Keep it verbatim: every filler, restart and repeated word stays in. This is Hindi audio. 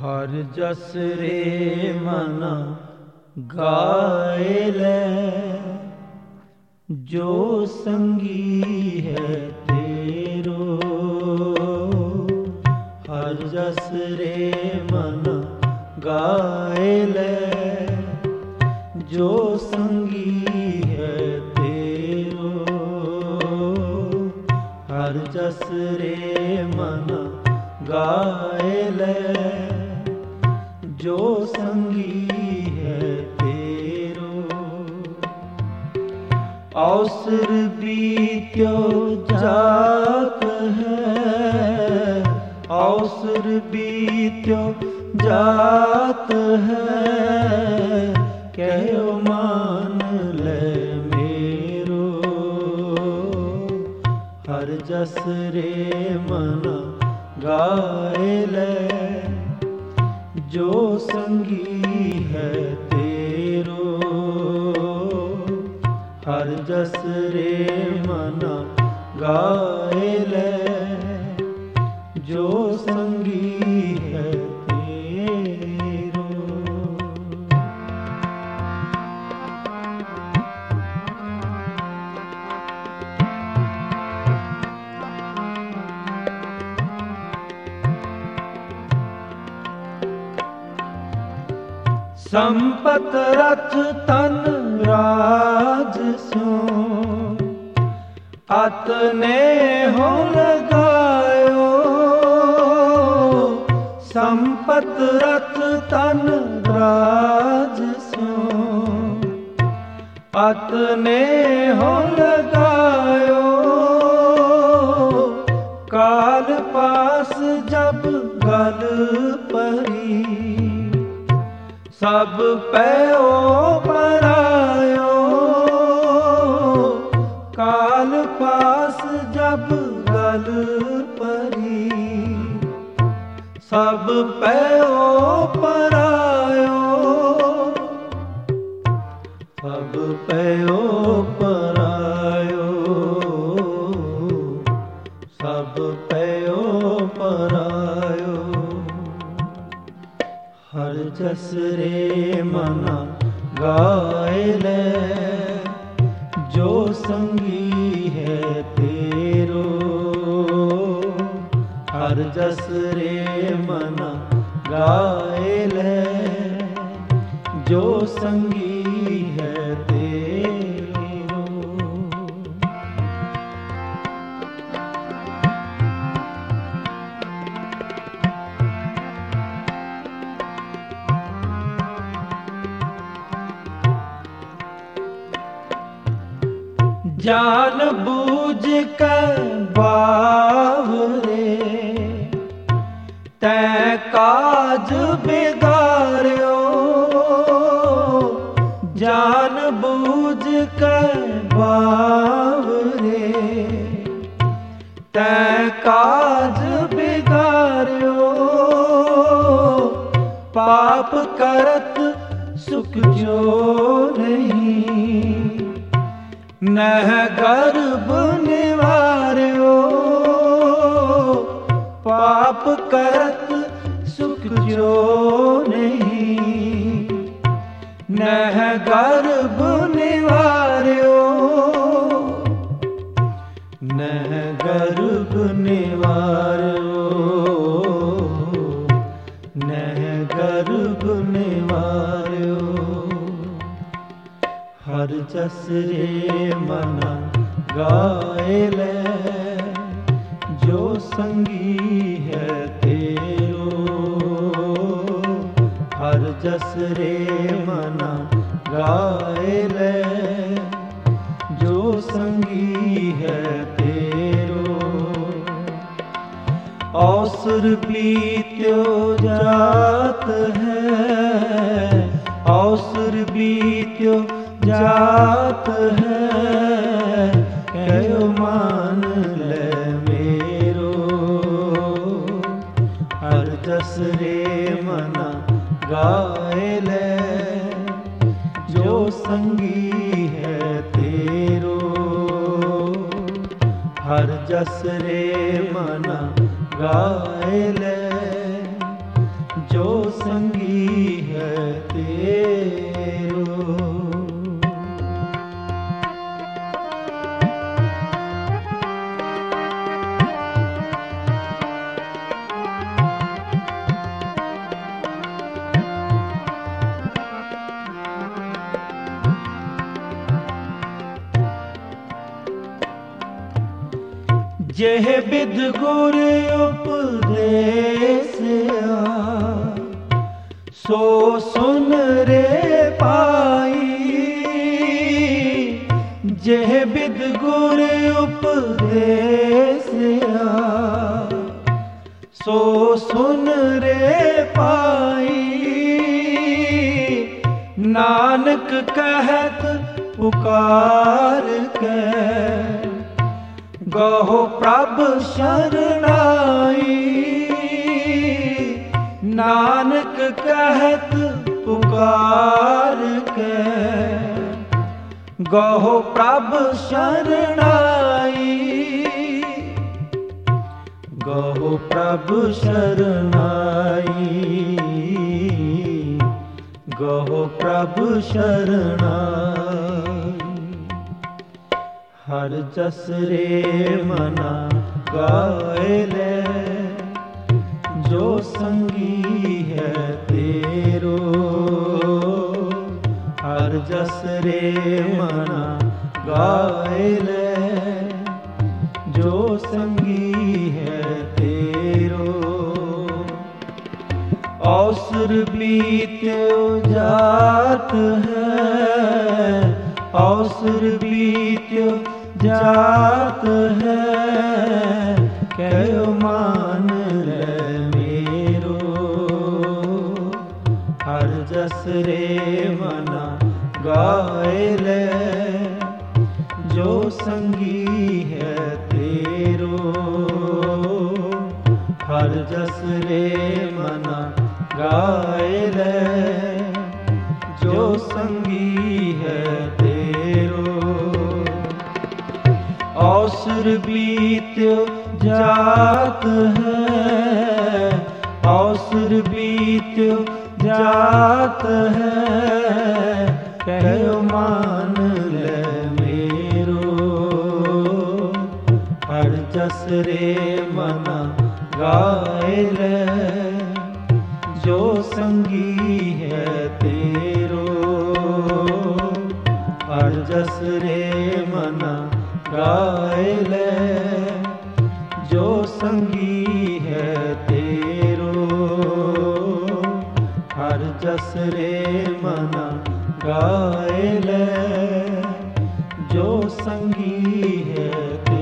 हर जस रे मन गाए ले, जो संगी है तेरो। हर जस रे मन गाए ले, जो संगी है तेरो। हर जस रे मन गाए ले, जो संगी है तेरो। अवसर बीत्यो जात है, अवसर बीत्यो जात है। कहो मान ले मेरो, हर जस रे मन गाए ले, जो संगी है तेरो। हर जस रे मन गाए ले, जो संगी है तेरो। संपत रथ तन राज सो, अतने हो लगायो। संपत रथ तन राज सो, अतने हो लगायो। काल पास जब गल परी, सब पैओ परायो। काल पास जब गल परी, सब पैओ परायो। सब पैओ परायो, सब पैओ परायो। हर जस रे मन गाए ले, जो संगी है तेरो। हर जस रे मन गाए ले, जो संगी है तेरो। जान बूझ कर बावरे, तै काज बिगाड़ियो। जान बूझ कर बावरे, तै काज बिगाड़ियो। पाप करत सुख जो नहीं, नह गर्भ निवार्यो। पाप करत सुख जो नहीं, नह गर्भ निवार्यो। नह गर्भ निवार्यो, नह गर्भ निवार्यो। हर जस रे मन गाए ले, जो संगी है तेरो। हर जस रे मन गाए ले, जो संगी है तेरो। अवसर बीत्यो जात है, अवसर बीत्यो जात है। कहो मान ले मेरो, हर जस रे मन गाए ले, जो संगी है तेरो। हर जस रे मन गाए ले, जो संगी है तेरो। जेह बिद गुर उपदेसिया सो सुन रे पाई। जेह बिद गुर उपदेसिया सो सुन रे पाई। नानक कहत पुकार के गहो प्रभ शरणाई। नानक कहत पुकार के गहो प्रभ शरणाई। गहो प्रभ शरणाई। गहो प्रभ शरणाई। हर जस रे मना गाए ले जो संगी है तेरो। हर जस रे मना गाए ले जो संगी है तेरो। अवसर बीत्यो जात है। अवसर बीत्यो जात है। कहो मान ले मेरो। हर जस रे मना गाए ले जो संगी है तेरो। हर जस रे मना गाए ले जो संगी है तेरो। अवसर बीत्यो जात है। अवसर बीत्यो जात है। कहो मान ले मेरो। हर जस रे मना गाए ले जो संगी है तेरो। हर जस रे मना गाए ले जो संगी है तेरो। हर जस रे मना गाए ले जो संगी है तेरो।